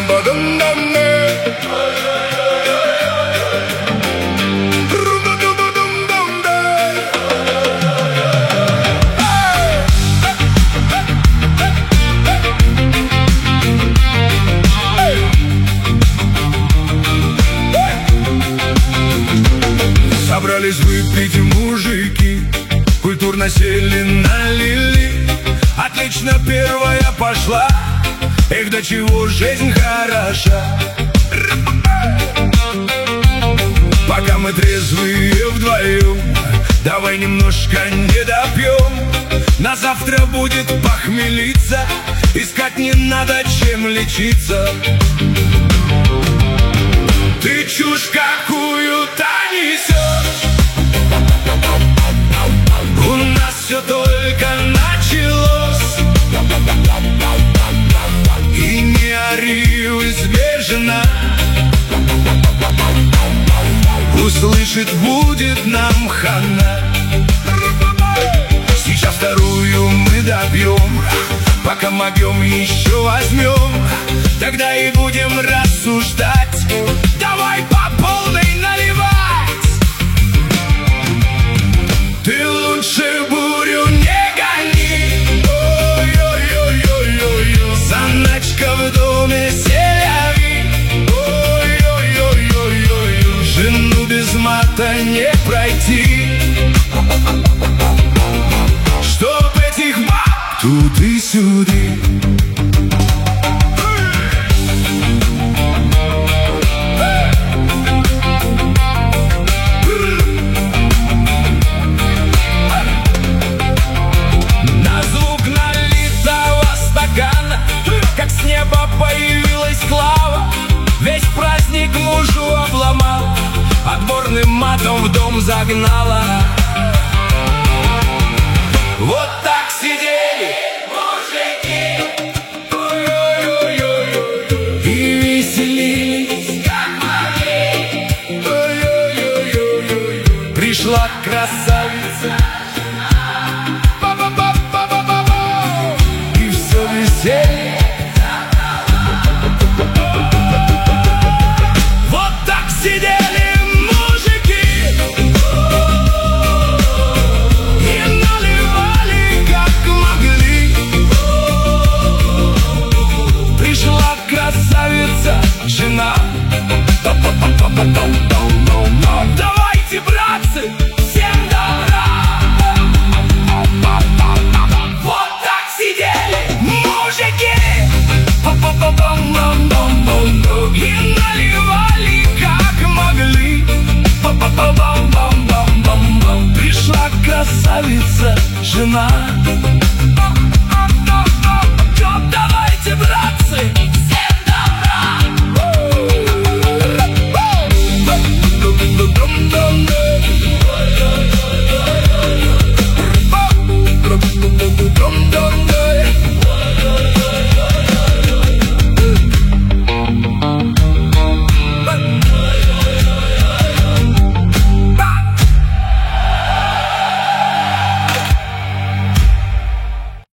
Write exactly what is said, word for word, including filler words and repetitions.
Собрались выпить мужики, культурно сели, налили. Отлично, первая пошла. Эх, до чего жизнь хороша. Пока мы трезвые вдвоем, давай немножко не допьем. На завтра будет похмелиться, искать не надо, чем лечиться. Ты чушь какую-то несешь, у нас все только началось. И не ори, в избе жена услышит, будет нам хана. Сейчас вторую мы добьем, пока могем еще возьмем. Тогда и будем рассуждать, давай по полной наливать. Ты лучше бурю не гони, ой-ой-ой-ой-ой. Заначка в доме селяви, ой-ой-ой-ой-ой. Жену без мата не пройти, чтоб этих баб тут и сюди. Как с неба появилась слава, весь праздник мужу обломал, отборным матом в дом загнала. Вот так сидели мужики, ой-ой-ой-ой, и веселились как могли. Ой-ой-ой-ой-ой. Пришла красавица, и все веселье. Вот так сидели мужики и наливали как могли. Пришла красавица, жена. Давайте, братцы, всем добра. Вот так сидели мужики и наливали как могли. Пришла красавица, жена.